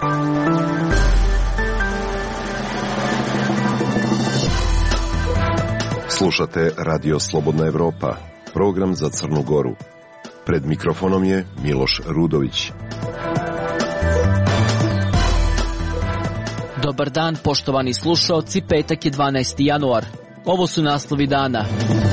Slušate Radio Slobodna Evropa, program za Crnu Goru. Pred mikrofonom je Miloš Rudović. Dobar dan, poštovani slušaoci, petak je 12. januar. Ovo su naslovi dana.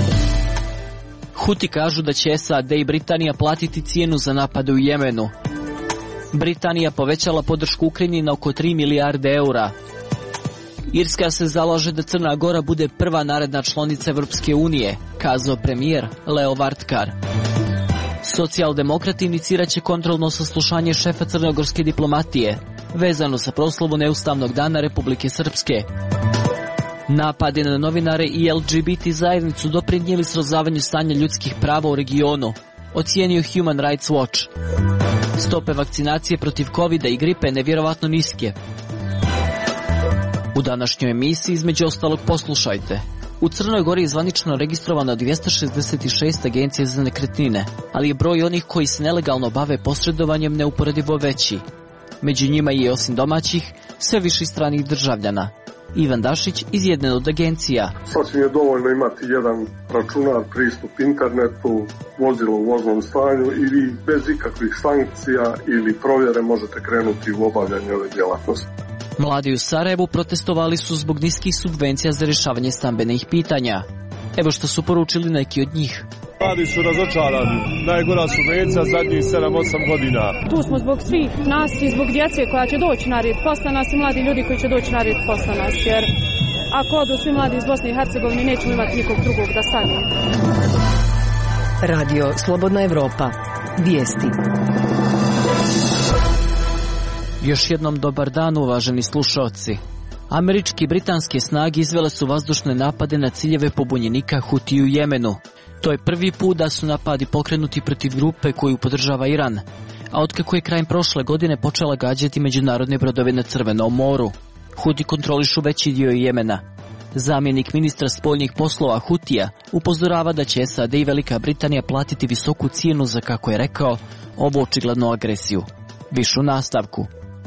Huti kažu da će SAD i Britanija platiti cijenu za napade u Jemenu. Britanija povećala podršku Ukrajini na oko 3 milijarde eura. Irska se zalaže da Crna Gora bude prva naredna članica Evropske unije, kazao premijer Leo Varadkar. Socijaldemokrati inicirat će kontrolno saslušanje šefa crnogorske diplomatije, vezano za proslavu neustavnog dana Republike Srpske. Napadi na novinare i LGBT zajednicu doprinijeli srozavanju stanja ljudskih prava u regionu, ocijenio Human Rights Watch. Stope vakcinacije protiv covida i gripe nevjerovatno niske. U današnjoj emisiji između ostalog poslušajte. U Crnoj Gori je zvanično registrovano 266 agencija za nekretnine, ali je broj onih koji se nelegalno bave posredovanjem neuporedivo veći. Među njima je osim domaćih sve više stranih državljana. Ivan Dašić iz jedne od agencija. Sasvim je dovoljno imati jedan računar, pristup internetu, vozilo u voznom stanju i vi bez ikakvih sankcija ili provjere možete krenuti u obavljanje ove djelatnosti. Mladi u Sarajevu protestovali su zbog niskih subvencija za rješavanje stambenih pitanja. Evo što su poručili neki od njih. Mladi su razočarani. Najgora subvencija zadnjih 7-8 godina. Tu smo zbog svih nas i zbog djece koja će doći na red posle nas i mladi ljudi koji će doći na red posle nas. Jer ako odu svi mladi iz Bosne i Hercegovine nećemo imati nikog drugog da stane. Radio Slobodna Evropa. Vijesti. Još jednom dobar dan, uvaženi slušaoci. Američki i britanske snage izvele su vazdušne napade na ciljeve pobunjenika Huti u Jemenu. To je prvi put da su napadi pokrenuti protiv grupe koju podržava Iran, a otkako je krajem prošle godine počela gađati međunarodne brodove na Crvenom moru. Huti kontrolišu veći dio Jemena. Zamjenik ministra spoljnih poslova Hutija upozorava da će SAD i Velika Britanija platiti visoku cijenu za, kako je rekao, ovu očiglednu agresiju. Više u nastavku.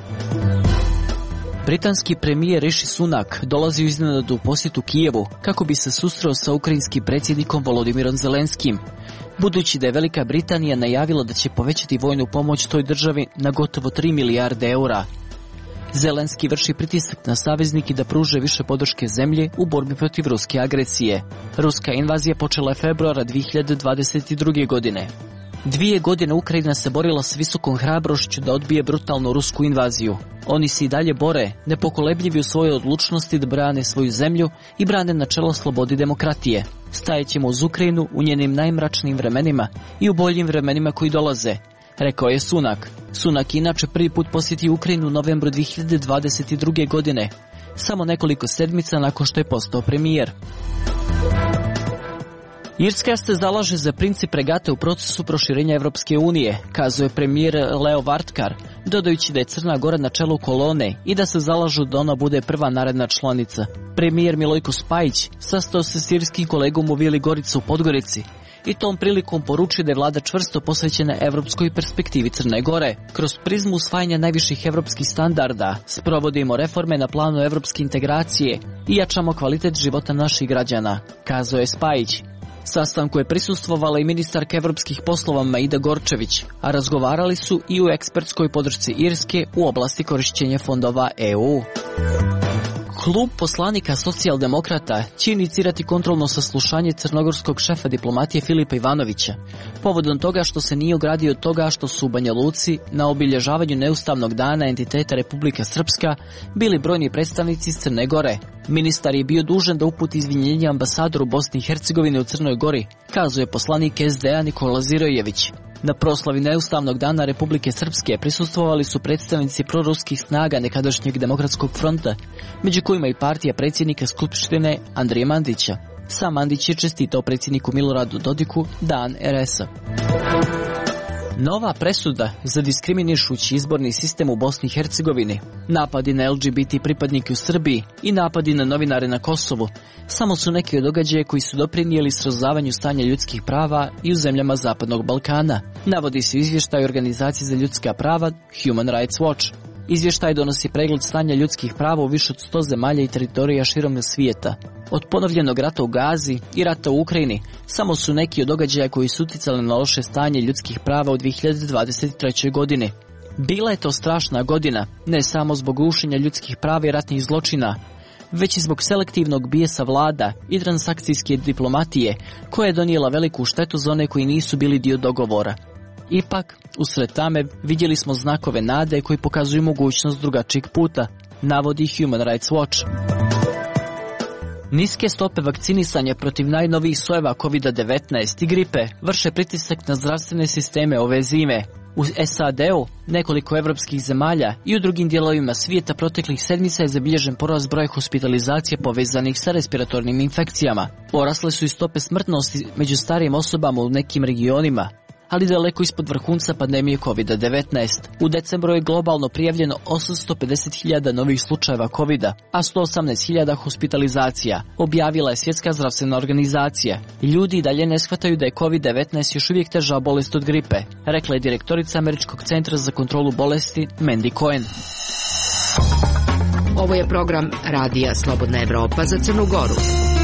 Britanski premijer Rishi Sunak dolazi u iznenadu posjetu Kijevu kako bi se susreo sa ukrajinskim predsjednikom Volodimirom Zelenskim, budući da je Velika Britanija najavila da će povećati vojnu pomoć toj državi na gotovo 3 milijarde eura. Zelenski vrši pritisak na saveznike da pruže više podrške zemlje u borbi protiv ruske agresije. Ruska invazija počela je februara 2022. godine. 2 godine Ukrajina se borila s visokom hrabrošću da odbije brutalnu rusku invaziju. Oni se i dalje bore, nepokolebljivi u svojoj odlučnosti da brane svoju zemlju i brane načelo slobode i demokratije. Stajećemo uz Ukrajinu u njenim najmračnijim vremenima i u boljim vremenima koji dolaze, rekao je Sunak. Sunak inače prvi put posjetio Ukrajinu u novembru 2022. godine, samo nekoliko sedmica nakon što je postao premijer. Irska se zalaže za princip regate u procesu proširenja Evropske unije, kazuje premijer Leo Varadkar, dodajući da je Crna Gora na čelu kolone i da se zalažu da ona bude prva naredna članica. Premijer Milojko Spajić sastao se s irskim kolegom u Vili Gorica u Podgorici i tom prilikom poručio da je vlada čvrsto posvećena evropskoj perspektivi Crne Gore. Kroz prizmu usvajanja najviših evropskih standarda sprovodimo reforme na planu evropske integracije i jačamo kvalitet života naših građana, kazao je Spajić. Sastanku je prisustvovala i ministarka evropskih poslova Maida Gorčević, a razgovarali su i u ekspertskoj podršci Irske u oblasti korišćenja fondova EU. Klub poslanika socijaldemokrata će inicirati kontrolno saslušanje crnogorskog šefa diplomatije Filipa Ivanovića, povodom toga što se nije ogradio od toga što su u Banja Luci na obilježavanju neustavnog dana entiteta Republika Srpska bili brojni predstavnici iz Crne Gore. Ministar je bio dužan da uputi izvinjenje ambasadoru Bosne i Hercegovine u Crnoj Gori, kazuje poslanik SDA Nikola Zirojević. Na proslavi neustavnog dana Republike Srpske prisustvovali su predstavnici proruskih snaga nekadašnjeg Demokratskog fronta, među kojima i partija predsjednika Skupštine Andrije Mandića. Sam Mandić je čestitao predsjedniku Miloradu Dodiku dan RS-a. Nova presuda za diskriminišući izborni sistem u Bosni i Hercegovini, napadi na LGBT pripadnike u Srbiji i napadi na novinare na Kosovu samo su neki od događaja koji su doprinijeli srozavanju stanja ljudskih prava i u zemljama Zapadnog Balkana, navodi se u izvještaju Organizacije za ljudska prava Human Rights Watch. Izvještaj donosi pregled stanja ljudskih prava u više od 100 zemalja i teritorija širom svijeta. Od ponovljenog rata u Gazi i rata u Ukrajini samo su neki od događaja koji su utjecali na loše stanje ljudskih prava u 2023. godini. Bila je to strašna godina, ne samo zbog rušenja ljudskih prava i ratnih zločina, već i zbog selektivnog bijesa vlada i transakcijske diplomatije koja je donijela veliku štetu za one koji nisu bili dio dogovora. Ipak, usred tame vidjeli smo znakove nade koji pokazuju mogućnost drugačijeg puta, navodi Human Rights Watch. Niske stope vakcinisanja protiv najnovijih sojeva COVID-19 i gripe vrše pritisak na zdravstvene sisteme ove zime. U SAD-u, nekoliko evropskih zemalja i u drugim dijelovima svijeta proteklih sedmica je zabilježen porast broja hospitalizacija povezanih sa respiratornim infekcijama. Porasle su i stope smrtnosti među starijim osobama u nekim regionima, ali daleko ispod vrhunca pandemije COVID-19. U decembru je globalno prijavljeno 850.000 novih slučajeva COVID-a, a 118.000 hospitalizacija, objavila je Svjetska zdravstvena organizacija. Ljudi i dalje ne shvataju da je COVID-19 još uvijek teža bolest od gripe, rekla je direktorica Američkog centra za kontrolu bolesti Mandy Cohen. Ovo je program Radija Slobodna Evropa za Crnu Goru.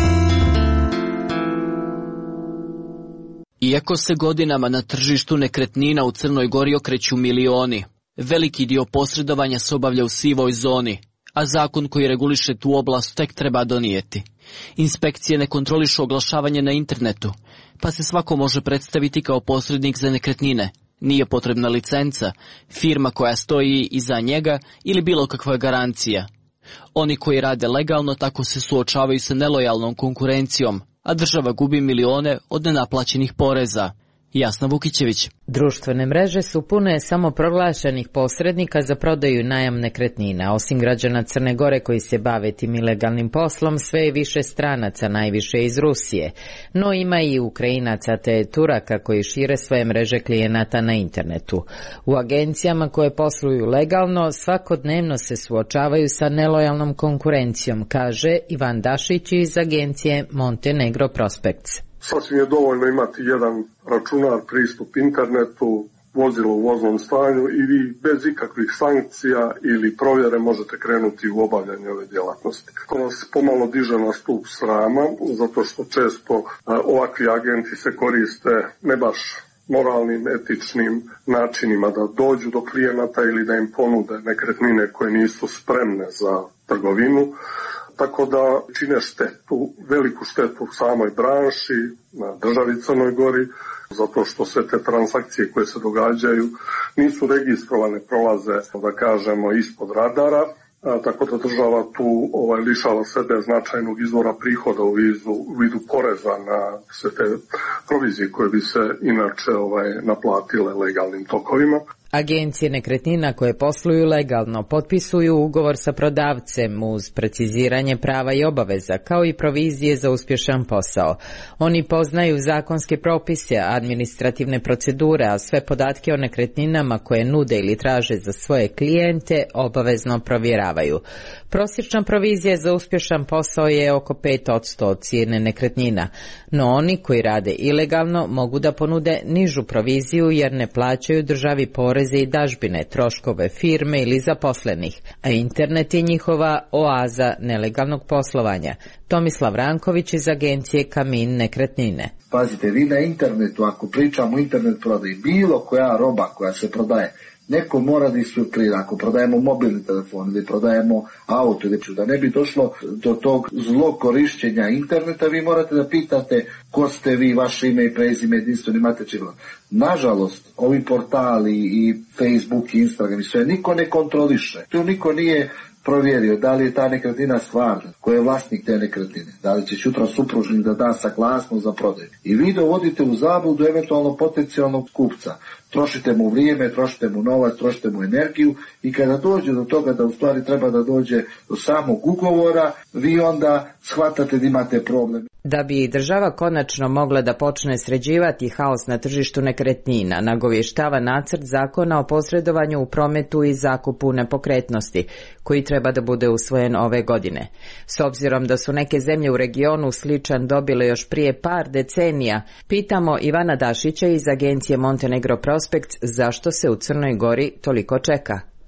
Iako se godinama na tržištu nekretnina u Crnoj Gori okreću milioni, veliki dio posredovanja se obavlja u sivoj zoni, a zakon koji reguliše tu oblast tek treba donijeti. Inspekcije ne kontrolišu oglašavanje na internetu, pa se svako može predstaviti kao posrednik za nekretnine. Nije potrebna licenca, firma koja stoji iza njega ili bilo kakva garancija. Oni koji rade legalno tako se suočavaju sa nelojalnom konkurencijom, a država gubi milione od nenaplaćenih poreza. Jasna Vukićević. Društvene mreže su pune samoproglašenih posrednika za prodaju i najam nekretnina. Osim građana Crne Gore koji se bave tim ilegalnim poslom, sve je više stranaca, najviše iz Rusije. No ima i Ukrajinaca te Turaka koji šire svoje mreže klijenata na internetu. U agencijama koje posluju legalno svakodnevno se suočavaju sa nelojalnom konkurencijom, kaže Ivan Dašić iz agencije Montenegro Prospects. Sasvim je dovoljno imati jedan računar, pristup internetu, vozilo u voznom stanju i vi bez ikakvih sankcija ili provjere možete krenuti u obavljanje ove djelatnosti. To nas pomalo diže na stup srama, zato što često ovakvi agenti se koriste ne baš moralnim, etičnim načinima da dođu do klijenata ili da im ponude nekretnine koje nisu spremne za trgovinu. Tako da čine štetu, veliku štetu u samoj branši, na državi Crnoj Gori, zato što sve te transakcije koje se događaju nisu registrovane, prolaze, da kažemo, ispod radara, tako da država tu lišava sebe značajnog izvora prihoda u vidu poreza na sve te provizije koje bi se inače naplatile legalnim tokovima. Agencije nekretnina koje posluju legalno potpisuju ugovor sa prodavcem uz preciziranje prava i obaveza, kao i provizije za uspješan posao. Oni poznaju zakonske propise, administrativne procedure, a sve podatke o nekretninama koje nude ili traže za svoje klijente obavezno provjeravaju. Prosječna provizija za uspješan posao je oko 5% od cijene nekretnina, no oni koji rade ilegalno mogu da ponude nižu proviziju jer ne plaćaju državi poreze i dažbine, troškove firme ili zaposlenih, a internet je njihova oaza nelegalnog poslovanja. Tomislav Ranković iz agencije Kamin nekretnine. Pazite, vi na internetu, ako pričamo o internet prodaji, bilo koja roba koja se prodaje, neko mora da isfiltrira. Ako prodajemo mobilni telefon ili prodajemo auto, da ne bi došlo do tog zlog korišćenja interneta, vi morate da pitate ko ste vi, vaše ime i prezime, jedinstveni matični broj. Nažalost, ovi portali i Facebook i Instagram i sve, niko ne kontroliše. Tu niko nije provjerio da li je ta nekretnina stvarna, ko je vlasnik te nekretnine, da li će sutra supružnik da da saglasnost za prodaju. I vi dovodite u zabludu eventualno potencijalnog kupca. Trošite mu vrijeme, trošite mu novac, trošite mu energiju i kada dođe do toga da u stvari treba da dođe do samog ugovora, vi onda shvatate da imate problem. Da bi država konačno mogla da počne sređivati haos na tržištu nekretnina, nagovještava nacrt zakona o posredovanju u prometu i zakupu nepokretnosti, koji treba da bude usvojen ove godine. S obzirom da su neke zemlje u regionu sličan dobile još prije par decenija, pitamo Ivana Dašića iz agencije Montenegro Prospects zašto se u Crnoj Gori toliko čeka.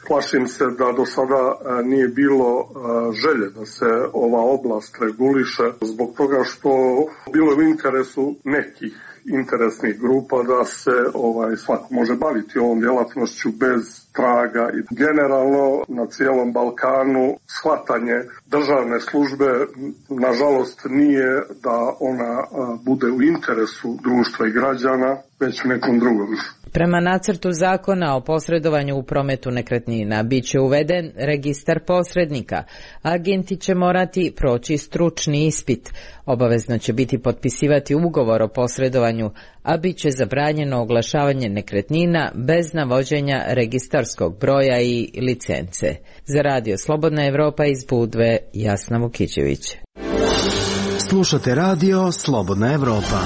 Plašim se da do sada nije bilo želje da se ova oblast reguliše zbog toga što bilo je u interesu nekih interesnih grupa da se svako može baviti ovom djelatnošću bez traga i generalno na cijelom Balkanu shvatanje državne službe nažalost nije da ona bude u interesu društva i građana, već nekom drugom. Prema nacrtu zakona o posredovanju u prometu nekretnina bit će uveden registar posrednika. Agenti će morati proći stručni ispit. Obavezno će biti potpisivati ugovor o posredovanju, a bit će zabranjeno oglašavanje nekretnina bez navođenja registarskog broja i licence. Za Radio Slobodna Evropa iz Budve, Jasna Vukićević. Slušate Radio Slobodna Evropa.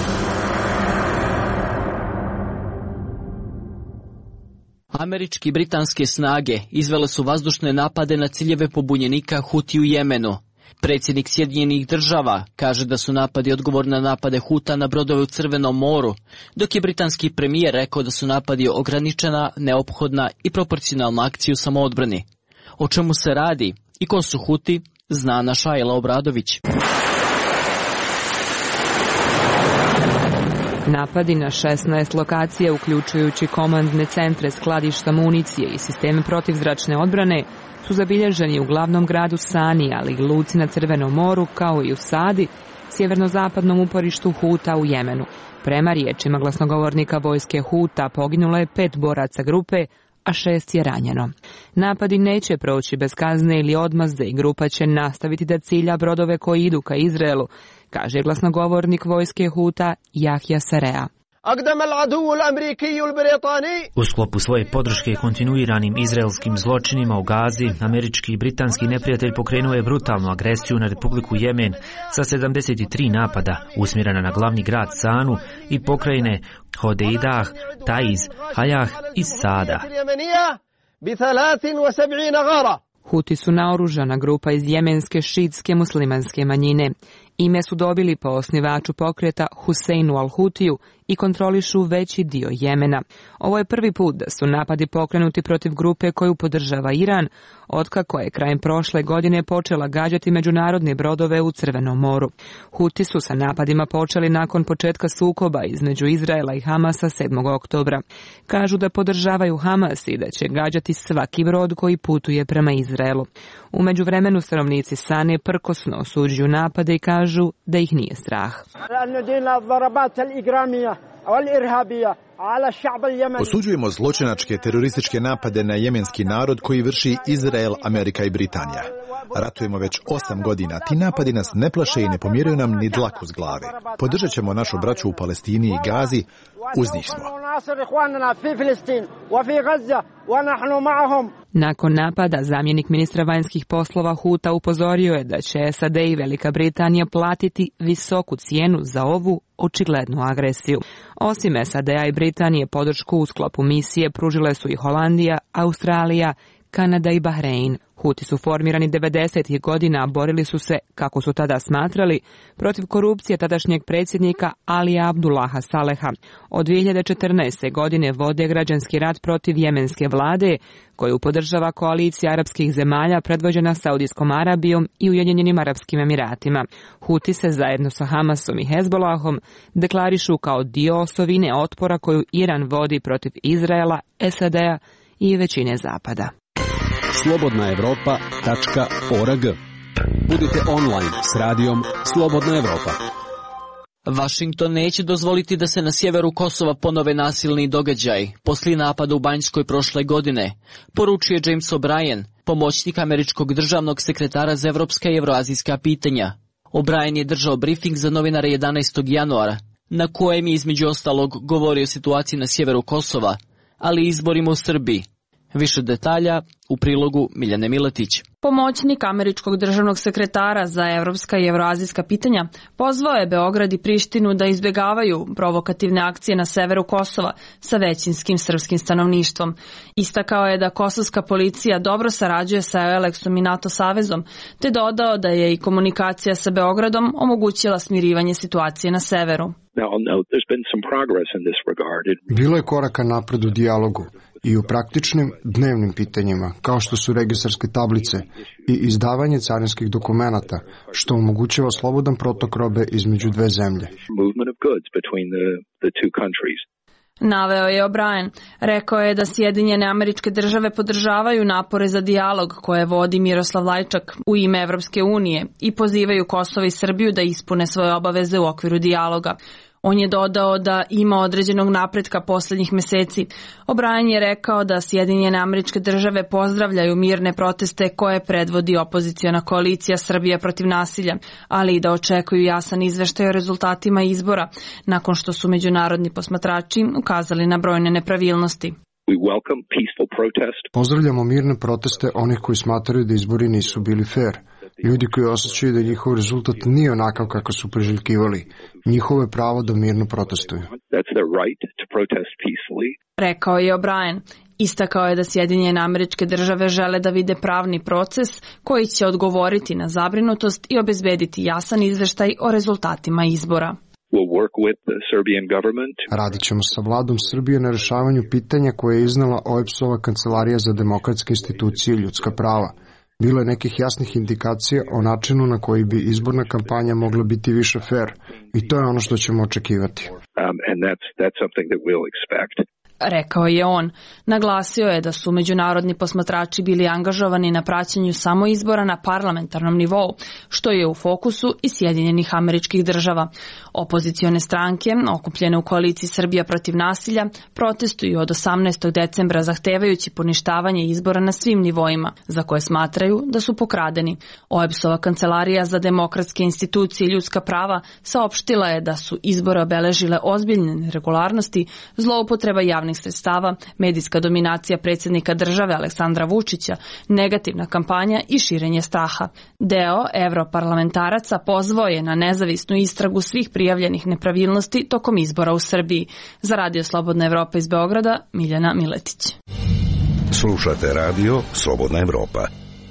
Američki i britanske snage izvele su vazdušne napade na ciljeve pobunjenika Huti u Jemenu. Predsjednik Sjedinjenih država kaže da su napadi odgovor na napade Huta na brodove u Crvenom moru, dok je britanski premijer rekao da su napadi ograničena, neophodna i proporcionalna akcija u samoodbrani. O čemu se radi i ko su Huti, zna naša Ajla Obradović. Napadi na 16 lokacija, uključujući komandne centre, skladišta municije i sisteme protivzračne odbrane, su zabilježeni u glavnom gradu Sani, ali i luci na Crvenom moru, kao i u Sadi, sjeverno-zapadnom uporištu Huta u Jemenu. Prema riječima glasnogovornika vojske Huta poginulo je 5 boraca grupe, a 6 je ranjeno. Napadi neće proći bez kazne ili odmazde i grupa će nastaviti da cilja brodove koji idu ka Izraelu, kaže glasnogovornik vojske Huta Jahja Sarea. U sklopu svoje podrške kontinuiranim izraelskim zločinima u Gazi, američki i britanski neprijatelj pokrenuo je brutalnu agresiju na Republiku Jemen sa 73 napada usmjerena na glavni grad Sanu i pokrajine Hodeidah, Taiz, Hayah i Sada. Huti su naoružana grupa iz jemenske šiitske muslimanske manjine. Ime su dobili po osnivaču pokreta Huseinu al-Hutiju i kontrolišu veći dio Jemena. Ovo je prvi put da su napadi pokrenuti protiv grupe koju podržava Iran, otkako je krajem prošle godine počela gađati međunarodne brodove u Crvenom moru. Huti su sa napadima počeli nakon početka sukoba između Izraela i Hamasa 7. oktobra. Kažu da podržavaju Hamas i da će gađati svaki brod koji putuje prema Izraelu. U međuvremenu stanovnici Sane prkosno osuđuju napade i kažu da ih nije strah. Osuđujemo zločinačke terorističke napade na jemenski narod koji vrši Izrael, Amerika i Britanija. Ratujemo već 8 godina. Ti napadi nas ne plaše i ne pomiraju nam ni dlaku s glave. Podržat ćemo našu braću u Palestini i Gazi. Uz njih smo. Nakon napada, zamjenik ministra vanjskih poslova Huta upozorio je da će SAD i Velika Britanija platiti visoku cijenu za ovu očiglednu agresiju. Osim SAD-a i Britanije, podršku u sklopu misije pružile su i Holandija, Australija, Kanada i Bahrein. Huti su formirani 90. godina, borili su se, kako su tada smatrali, protiv korupcije tadašnjeg predsjednika Alija Abdullaha Saleha. Od 2014. godine vode građanski rat protiv jemenske vlade, koju podržava koalicija arapskih zemalja predvođena Saudijskom Arabijom i Ujedinjenim Arapskim Emiratima. Huti se zajedno sa Hamasom i Hezbolahom deklarišu kao dio osovine otpora koju Iran vodi protiv Izraela, SAD-a i većine Zapada. slobodnaevropa.org. Budite online s radijom Slobodna Evropa. Washington neće dozvoliti da se na sjeveru Kosova ponove nasilni događaj poslije napada u Banjskoj prošle godine, poručuje James O'Brien, pomoćnik američkog državnog sekretara za evropska i evroazijska pitanja. O'Brien je držao briefing za novinare 11. januara, na kojem je između ostalog govorio o situaciji na sjeveru Kosova, ali i izborima u Srbiji. Više detalja u prilogu Miljane Miletić. Pomoćnik američkog državnog sekretara za evropska i evroazijska pitanja pozvao je Beograd i Prištinu da izbjegavaju provokativne akcije na severu Kosova sa većinskim srpskim stanovništvom. Istakao je da kosovska policija dobro sarađuje sa EULEX-om i NATO savezom, te dodao da je i komunikacija sa Beogradom omogućila smirivanje situacije na severu. Bilo je koraka napred u dijalogu. i u praktičnim dnevnim pitanjima, kao što su registarske tablice i izdavanje carinskih dokumenata, što omogućava slobodan protok robe između dve zemlje. Naveo je O'Brien. Rekao je da Sjedinjene Američke Države podržavaju napore za dijalog koje vodi Miroslav Lajčak u ime Evropske unije i pozivaju Kosovo i Srbiju da ispune svoje obaveze u okviru dijaloga. On je dodao da ima određenog napretka posljednjih meseci. O'Brien je rekao da Sjedinjene Američke Države pozdravljaju mirne proteste koje predvodi opoziciona koalicija Srbija protiv nasilja, ali i da očekuju jasan izveštaj o rezultatima izbora, nakon što su međunarodni posmatrači ukazali na brojne nepravilnosti. Pozdravljamo mirne proteste onih koji smatraju da izbori nisu bili fair. Ljudi koji osjećaju da njihov rezultat nije onakav kako su priželjkivali. Njihovo je pravo da mirno protestuju. Rekao je O'Brien. Istakao je da Sjedinjene Američke Države žele da vide pravni proces koji će odgovoriti na zabrinutost i obezbediti jasan izveštaj o rezultatima izbora. Radit ćemo sa vladom Srbije na rešavanju pitanja koje je iznala OEBS-ova Kancelarija za demokratske institucije i ljudska prava. Bilo je nekih jasnih indikacija o načinu na koji bi izborna kampanja mogla biti više fair i to je ono što ćemo očekivati. Rekao je on. Naglasio je da su međunarodni posmatrači bili angažovani na praćenju samo izbora na parlamentarnom nivou, što je u fokusu i Sjedinjenih Američkih Država. Opozicione stranke, okupljene u koaliciji Srbija protiv nasilja, protestuju od 18. decembra zahtevajući poništavanje izbora na svim nivoima, za koje smatraju da su pokradeni. OEBS-ova Kancelarija za demokratske institucije i ljudska prava saopštila je da su izbore obeležile ozbiljne neregularnosti, zloupotreba javnih sredstava, medijska dominacija predsjednika države Aleksandra Vučića, negativna kampanja i širenje straha. Deo europarlamentaraca pozvao je na nezavisnu istragu svih prijavljenih nepravilnosti tokom izbora u Srbiji. Za Radio Slobodna Evropa iz Beograda, Miljana Miletić. Slušate radio Slobodna Evropa.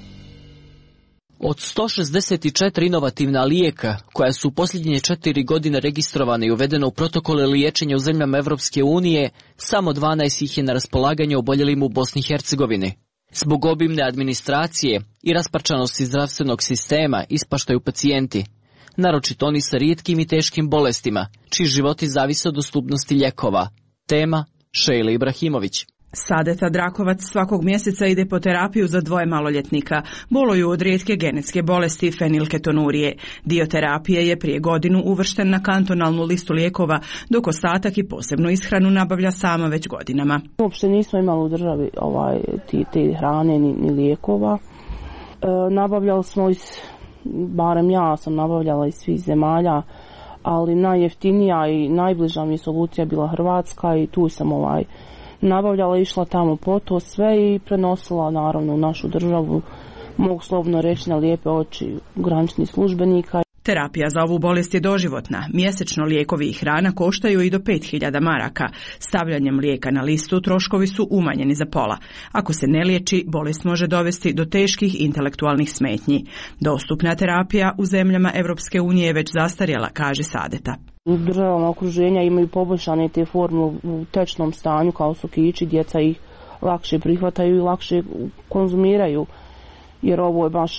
Od 164 inovativna lijeka, koja su u posljednje 4 godine registrovane i uvedeno u protokole liječenja u zemljama Evropske unije, samo 12 ih je na raspolaganju oboljelim u Bosni i Hercegovini. Zbog obimne administracije i rasparčanosti zdravstvenog sistema ispaštaju pacijenti, naročito oni sa rijetkim i teškim bolestima, čiji životi zavise od dostupnosti lijekova. Tema Šejla Ibrahimović. Sadeta Drakovac svakog mjeseca ide po terapiju za 2 maloljetnika. Boluju od rijetke genetske bolesti fenilketonurije. Dio terapije je prije godinu uvršten na kantonalnu listu lijekova, dok ostatak i posebnu ishranu nabavlja sama već godinama. Uopšte nismo imali u državi te hrane ni lijekova. Nabavljali smo barem ja sam nabavljala iz svih zemalja, ali najjeftinija i najbliža mi solucija bila Hrvatska i tu sam nabavljala, išla tamo po to sve i prenosila naravno u našu državu, mogu slobodno reći na lijepe oči graničnih službenika. Terapija za ovu bolest je doživotna. Mjesečno lijekovi i hrana koštaju i do 5000 maraka. Stavljanjem lijeka na listu troškovi su umanjeni za pola. Ako se ne liječi, bolest može dovesti do teških intelektualnih smetnji. Dostupna terapija u zemljama Evropske unije je već zastarjela, kaže Sadeta. U državama okruženja imaju poboljšane te forme u tečnom stanju kao sokići, djeca ih lakše prihvataju i lakše konzumiraju, jer ovo je baš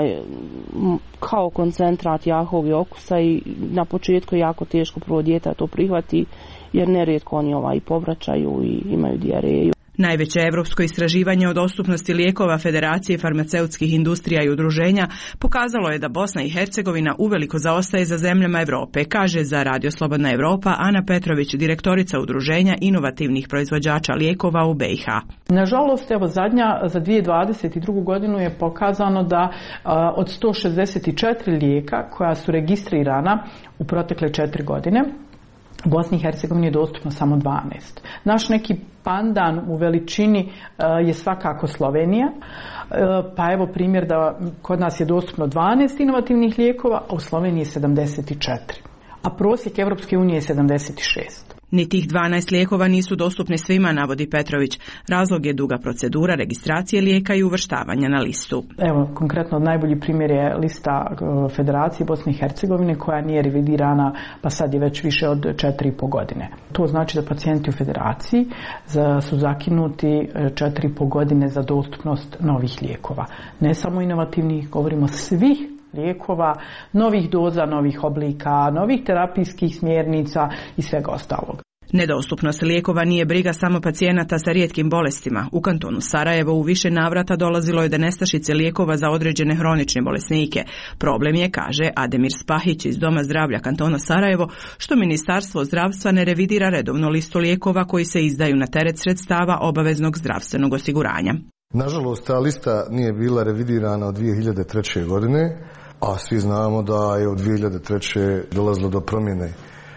kao koncentrat jakog okusa i na početku je jako teško prvo dijete to prihvati, jer nerijetko oni povraćaju i imaju dijareju. Najveće evropsko istraživanje o dostupnosti lijekova Federacije farmaceutskih industrija i udruženja pokazalo je da Bosna i Hercegovina uveliko zaostaje za zemljama Europe, kaže za Radio Slobodna Evropa Ana Petrović, direktorica udruženja inovativnih proizvođača lijekova u BiH. Nažalost, evo zadnja za 2022. godinu je pokazano da od 164 lijeka koja su registrirana u protekle 4 godine, u Bosni i Hercegovini je dostupno samo 12. Naš neki pandan u veličini je svakako Slovenija, pa evo primjer da kod nas je dostupno 12 inovativnih lijekova, a u Sloveniji je 74. A prosjek Evropske unije je 76. Ni tih 12 lijekova nisu dostupni svima, navodi Petrović. Razlog je duga procedura registracije lijeka i uvrštavanja na listu. Evo, konkretno najbolji primjer je lista Federacije Bosne i Hercegovine koja nije revidirana, pa sad je već više od 4,5 godine. To znači da pacijenti u Federaciji su zakinuti 4,5 godine za dostupnost novih lijekova. Ne samo inovativnih, govorimo svih lijekova, novih doza, novih oblika, novih terapijskih smjernica i svega ostalog. Nedostupnost lijekova nije briga samo pacijenata sa rijetkim bolestima. U kantonu Sarajevo u više navrata dolazilo je do nestašice lijekova za određene hronične bolesnike. Problem je, kaže Ademir Spahić iz Doma zdravlja kantona Sarajevo, što Ministarstvo zdravstva ne revidira redovno listu lijekova koji se izdaju na teret sredstava obaveznog zdravstvenog osiguranja. Nažalost, ta lista nije bila revidirana od 2003. godine, a svi znamo da je od 2003. dolazilo do promjene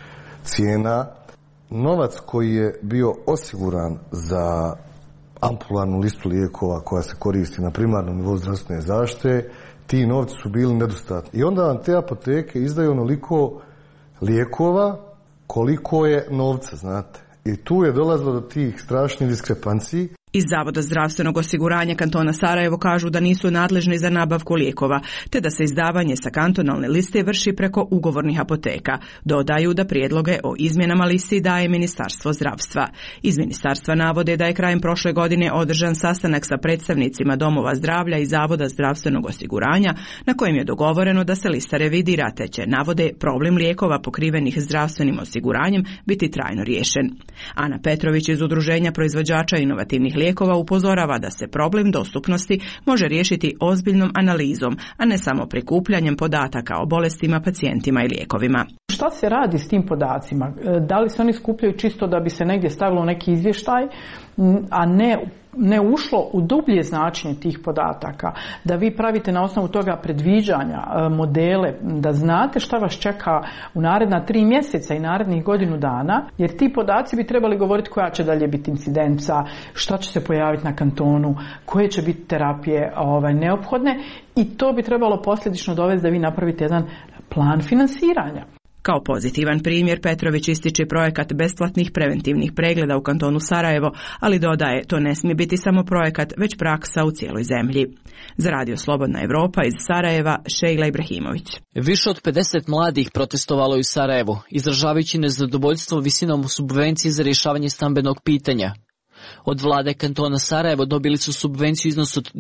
cijena. Novac koji je bio osiguran za ampularnu listu lijekova koja se koristi na primarnom nivou zdravstvene zaštite, ti novci su bili nedostatni. I onda vam te apoteke izdaju onoliko lijekova koliko je novca, znate. I tu je dolazilo do tih strašnih diskrepanciji. Iz Zavoda zdravstvenog osiguranja kantona Sarajevo kažu da nisu nadležni za nabavku lijekova, te da se izdavanje sa kantonalne liste vrši preko ugovornih apoteka. Dodaju da prijedloge o izmjenama listi daje Ministarstvo zdravstva. Iz ministarstva navode da je krajem prošle godine održan sastanak sa predstavnicima domova zdravlja i Zavoda zdravstvenog osiguranja, na kojem je dogovoreno da se lista revidira, te će, navode, problem lijekova pokrivenih zdravstvenim osiguranjem biti trajno riješen. Ana Petrović iz Udruženja proizvođača inovativnih lijekova upozorava da se problem dostupnosti može riješiti ozbiljnom analizom, a ne samo prikupljanjem podataka o bolestima, pacijentima i lijekovima. Šta se radi s tim podacima? Da li se oni skupljaju čisto da bi se negdje stavilo neki izvještaj, a ne ušlo u dublje značenje tih podataka, da vi pravite na osnovu toga predviđanja, modele, da znate šta vas čeka u naredna 3 mjeseca i narednih godinu dana, jer ti podaci bi trebali govoriti koja će dalje biti incidenca, šta će se pojaviti na kantonu, koje će biti terapije neophodne, i to bi trebalo posljedično dovesti da vi napravite jedan plan finansiranja. Kao pozitivan primjer Petrović ističe projekat besplatnih preventivnih pregleda u kantonu Sarajevo, ali dodaje, to ne smije biti samo projekat, već praksa u cijeloj zemlji. Za Radio Slobodna Evropa iz Sarajeva, Šejla Ibrahimović. Više od 50 mladih protestovalo je u Sarajevu, izražavajući nezadovoljstvo visinom subvencije za rješavanje stambenog pitanja. Od vlade kantona Sarajevo dobili su subvenciju iznos od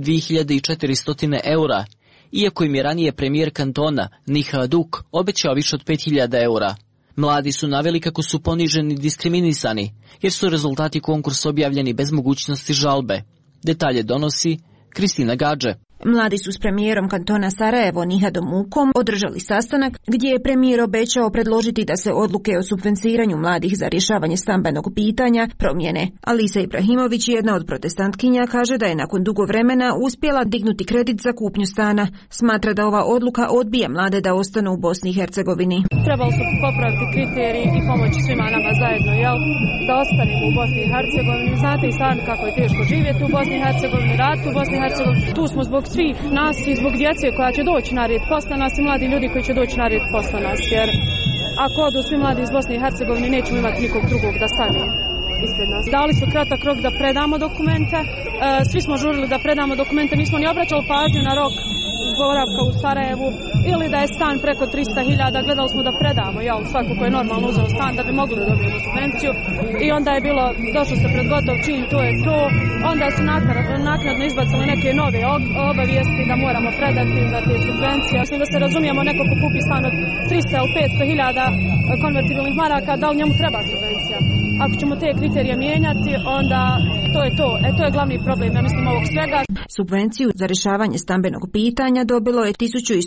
2400 eura, iako im je ranije premijer kantona, Niha Duk, obećao više od 5000 eura. Mladi su naveli kako su poniženi i diskriminisani, jer su rezultati konkursa objavljeni bez mogućnosti žalbe. Detalje donosi Kristina Gadže. Mladi su s premijerom kantona Sarajevo Nihadom Ukom održali sastanak gdje je premijer obećao predložiti da se odluke o subvenciranju mladih za rješavanje stambenog pitanja promijene. Alisa Ibrahimović, jedna od protestantkinja, kaže da je nakon dugo vremena uspjela dignuti kredit za kupnju stana. Smatra da ova odluka odbija mlade da ostanu u Bosni i Hercegovini. Trebalo su popraviti kriteriji i pomoći svima nama zajedno, da ostanemo u Bosni i Hercegovini. Znate i sami kako je teško živjeti u Bosni i Hercegovini, raditi u Bosni i Hercegovini. Tu smo zbog svih nas i zbog djece koja će doći na red posle nas i mladi ljudi koji će doći na red posle nas, jer ako odu svi mladi iz Bosne i Hercegovine nećemo imati nikog drugog da stane ispred nas. Dali su kratak rok da predamo dokumente, svi smo žurili da predamo dokumente, nismo ni obraćali pažnju na rok boravka u Sarajevu ili da je stan preko 300.000, gledali smo da predamo, svako ko je normalno uzeo stan da bi mogli da dobijemo subvenciju, i onda je bilo, došlo se pred gotov čin, to je to, onda su naknadno izbacili neke nove obavijesti da moramo predati za te subvencije. Mislim da se razumijemo, neko ko kupi stan od 300 ili 500.000 konvertibilnih maraka, da li njemu treba subvencija? Ako ćemo te kriterije mijenjati, onda to je to. To je glavni problem, ja mislim, ovog svega. Subvenciju za rješavanje stambenog pitanja dobilo je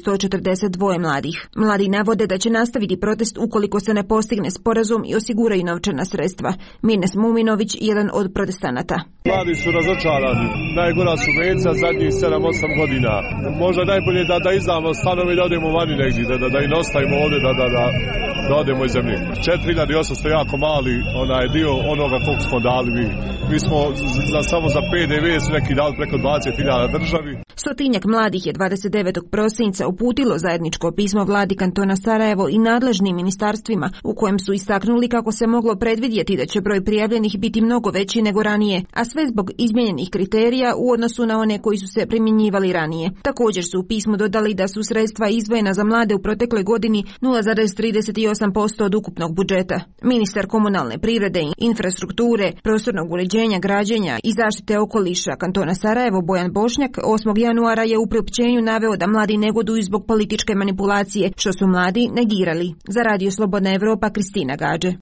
1142 mladih. Mladi navode da će nastaviti protest ukoliko se ne postigne sporazum i osiguraju novčana sredstva. Mirnes Muminović, jedan od protestanata. Mladi su razočarani. Najgora subvencija zadnjih 7-8 godina. Možda najbolje da izdamo stanove i da odemo vani negdje, da i ostavimo ovdje, da odemo iz zemlje. 4800 jako mali dio onoga koliko smo dali mi Mi smo samo za PDV su neki dali preko 20.000 državi. Stotinjak mladih je 29. prosinca uputilo zajedničko pismo vladi kantona Sarajevo i nadležnim ministarstvima u kojem su istaknuli kako se moglo predvidjeti da će broj prijavljenih biti mnogo veći nego ranije, a sve zbog izmijenjenih kriterija u odnosu na one koji su se primjenjivali ranije. Također su u pismu dodali da su sredstva izdvojena za mlade u protekloj godini 0,38% od ukupnog budžeta. Ministar komunalne privrede, infrastrukture, prostornog uređenja, građenja i zaštite okoliša kantona Sarajevo Bojan Bošnjak 8. januara je u priopćenju naveo da mladi negoduju zbog političke manipulacije, što su mladi negirali. Za Radio Slobodna Evropa, Kristina Gađe.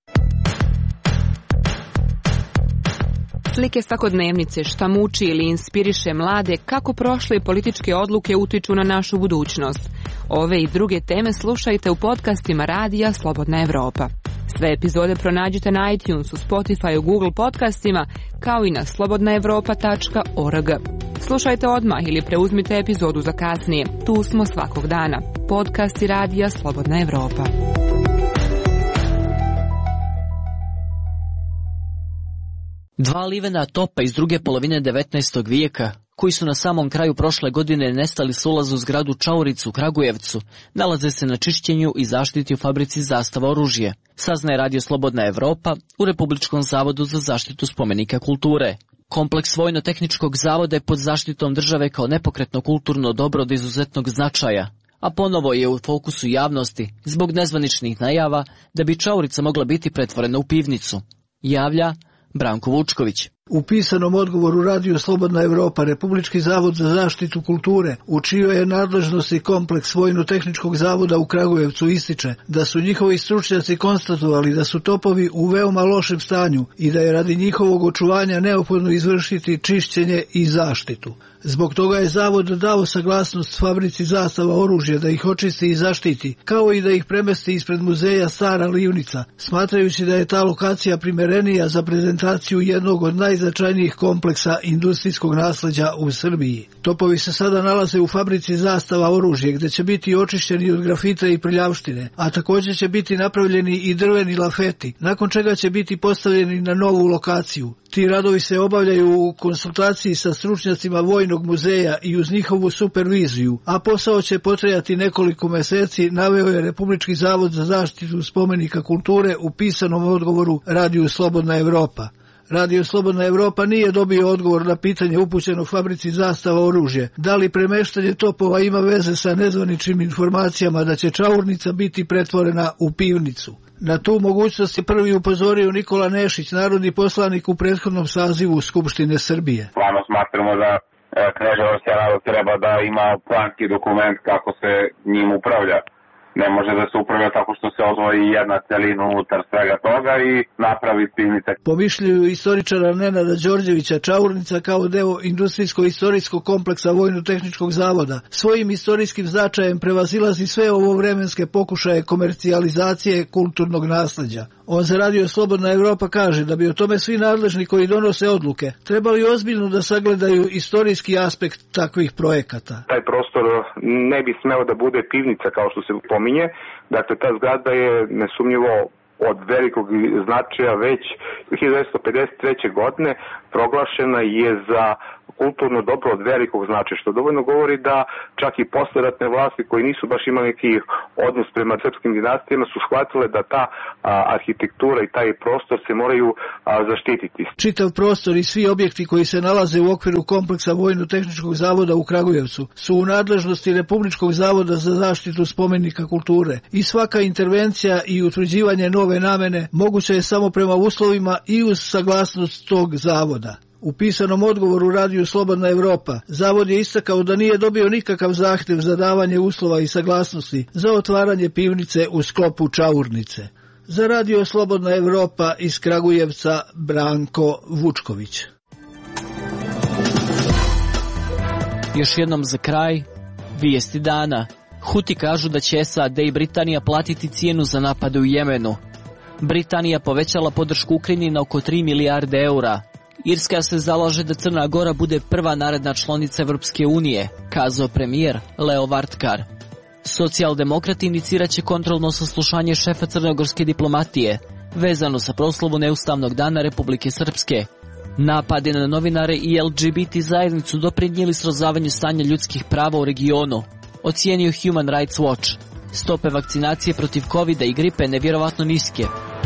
Slike svakodnevnice, šta muči ili inspiriše mlade, kako prošle političke odluke utiču na našu budućnost. Ove i druge teme slušajte u podcastima Radija Slobodna Evropa. Sve epizode pronađite na iTunesu, Spotifyu, Google podcastima, kao i na slobodnaevropa.org. Slušajte odmah ili preuzmite epizodu za kasnije. Tu smo svakog dana. Podcasti Radija Slobodna Evropa. Dva livena topa iz druge polovine 19. vijeka, koji su na samom kraju prošle godine nestali s ulaza u zgradu Čauricu u Kragujevcu, nalaze se na čišćenju i zaštiti u fabrici Zastava oružje, saznaje Radio Slobodna Evropa u Republičkom zavodu za zaštitu spomenika kulture. Kompleks Vojno-tehničkog zavoda je pod zaštitom države kao nepokretno kulturno dobro od izuzetnog značaja, a ponovo je u fokusu javnosti zbog nezvaničnih najava da bi Čaurica mogla biti pretvorena u pivnicu, javlja Branko Vučković. U pisanom odgovoru Radio Slobodna Evropa Republički zavod za zaštitu kulture, u čijoj je nadležnosti kompleks Vojno-tehničkog zavoda u Kragujevcu, ističe da su njihovi stručnjaci konstatovali da su topovi u veoma lošem stanju i da je radi njihovog očuvanja neophodno izvršiti čišćenje i zaštitu. Zbog toga je zavod dao saglasnost fabrici Zastava oružja da ih očisti i zaštiti, kao i da ih premesti ispred muzeja Stara Livnica, smatrajući da je ta lokacija primerenija za prezentaciju jednog od najznačajnijih kompleksa industrijskog nasleđa u Srbiji. Topovi se sada nalaze u fabrici Zastava oružje, gde će biti očišćeni od grafita i prljavštine, a također će biti napravljeni i drveni lafeti, nakon čega će biti postavljeni na novu lokaciju. Ti radovi se obavljaju u konsultaciji sa stručnjacima Vojnog muzeja i uz njihovu superviziju, a posao će potrajati nekoliko meseci, naveo je Republički zavod za zaštitu spomenika kulture u pisanom odgovoru Radiju Slobodna Evropa. Radio Slobodna Evropa nije dobio odgovor na pitanje upućeno fabrici Zastava oružje. Da li premeštanje topova ima veze sa nezvaničnim informacijama da će Čaurnica biti pretvorena u pivnicu? Na tu mogućnost je prvi upozorio Nikola Nešić, narodni poslanik u prethodnom sazivu Skupštine Srbije. Stvarno smatramo da Kneževački narod treba da ima planski dokument kako se njim upravlja. Ne može da se upravlja tako što se odvoji jedna celina unutar svega toga i napravi pivnica. Po mišljenju istoričara Nenada Đorđevića, Čaurnica kao deo industrijsko-istorijskog kompleksa Vojno-tehničkog zavoda svojim istorijskim značajem prevazilazi sve ovovremenske pokušaje komercijalizacije kulturnog nasleđa. On za Radio Slobodna Evropa kaže da bi o tome svi nadležni koji donose odluke trebali ozbiljno da sagledaju istorijski aspekt takvih projekata. Taj prostor ne bi smeo da bude pivnica kao što se pominje. Dakle, ta zgrada je nesumnjivo od velikog značaja već 1953. godine proglašena je za kulturno dobro od velikog značaja, što dovoljno govori da čak i posleratne vlasti koji nisu baš imali neki odnos prema srpskim dinastijama su shvatile da ta arhitektura i taj prostor se moraju zaštititi. Čitav prostor i svi objekti koji se nalaze u okviru kompleksa Vojno-tehničkog zavoda u Kragujevcu su u nadležnosti Republičkog zavoda za zaštitu spomenika kulture i svaka intervencija i utvrđivanje nove namene moguće je samo prema uslovima i uz saglasnost tog zavoda. U pisanom odgovoru Radiju Slobodna Evropa, zavod je istakao da nije dobio nikakav zahtjev za davanje uslova i saglasnosti za otvaranje pivnice u sklopu Čaurnice. Za Radio Slobodna Evropa iz Kragujevca, Branko Vučković. Još jednom za kraj, vijesti dana. Huti kažu da će SAD i Britanija platiti cijenu za napade u Jemenu. Britanija povećala podršku Ukrajini na oko 3 milijarde eura. Irska se zalaže da Crna Gora bude prva naredna članica Evropske unije, kazao premijer Leo Vartkar. Socijaldemokrati inicirat će kontrolno saslušanje šefa crnogorske diplomatije, vezano sa proslavu neustavnog dana Republike Srpske. Napadi na novinare i LGBT zajednicu doprinijeli srozavanju stanja ljudskih prava u regionu, ocijenio Human Rights Watch. Stope vakcinacije protiv covida i gripe nevjerovatno niske.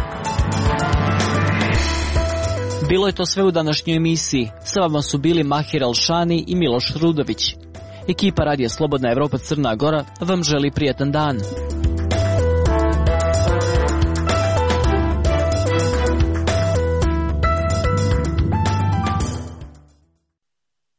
Bilo je to sve u današnjoj emisiji. Sa vama su bili Mahir Alšani i Miloš Rudović. Ekipa Radija Slobodna Evropa Crna Gora vam želi prijetan dan.